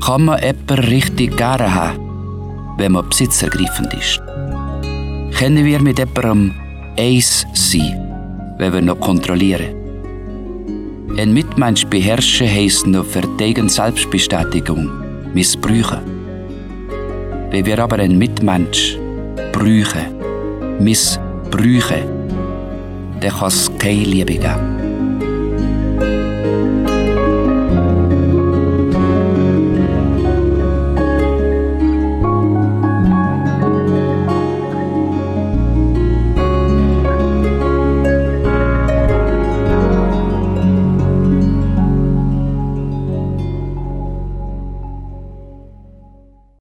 Kann man jemanden richtig gerne haben, wenn man besitzergreifend ist? Können wir mit jemandem eins sein, wenn wir noch kontrollieren? Ein Mitmensch beherrschen heisst noch für die eigene Selbstbestätigung missbrauchen. Wenn wir aber einen Mitmensch missbrauchen, dann kann es keine Liebe geben.